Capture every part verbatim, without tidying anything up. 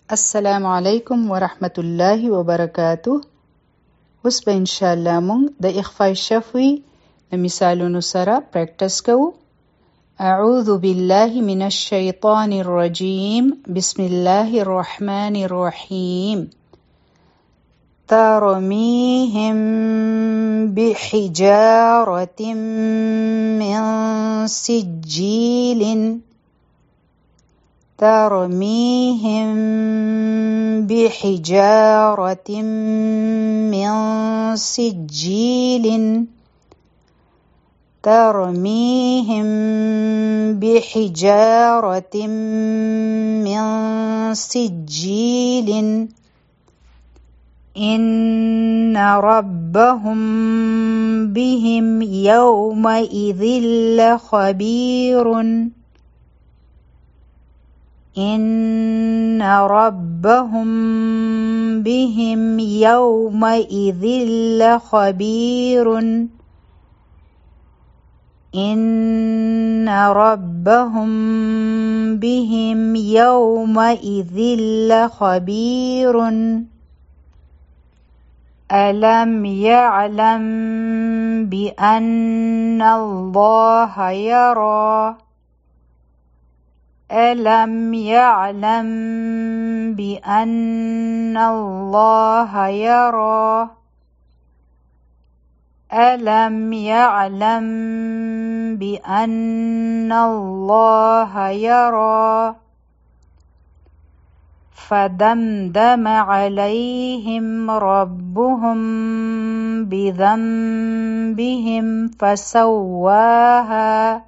السلام علیکم ورحمة الله وبرکاته. اوس به ان شاء الله مونږ د اخفاء شفوي د مثالونو سره پریکټس کوو. اعوذ بالله من الشیطان الرجیم. بسم الله الرحمن الرحیم. ترمیهم بحجارة من سجیل ترمیهم بحجارة من سجیل ترمیهم بحجارة من سجیل إن ربهم بهم يومئذ لخبير إن ربهم بهم يومئذ لخبير إن ربهم بهم يومئذ لخبير ألم يعلم بأن الله يرى ألم يعلم بأن الله يرى ألم يعلم بأن الله يرى فدمدم عليهم ربهم بذنبهم فسواها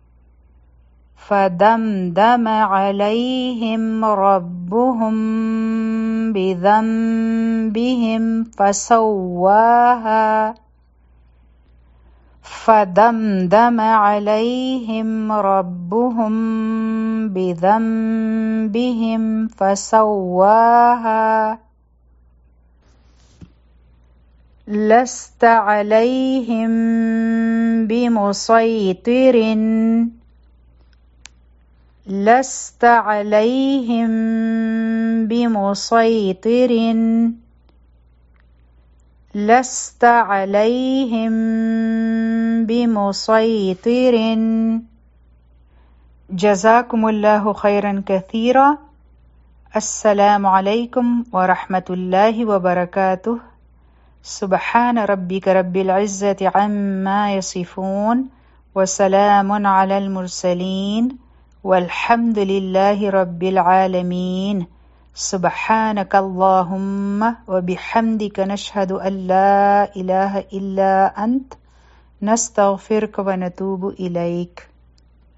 فدمدم عليهم ربهم بذنبهم فسواها فدمدم عليهم ربهم بذنبهم فسواها لست عليهم بمسيطر لست عليهم بمسيطر لست عليهم بمسيطر. جزاكم الله خيرا كثيرا. السلام عليكم ورحمة الله وبركاته. سبحان ربك رب العزة عما يصفون وسلام على المرسلين والحمد لله رب العالمين. سبحانك اللهم وبحمدك نشهد أن لا إله إلا أنت نستغفرك ونتوب إليك.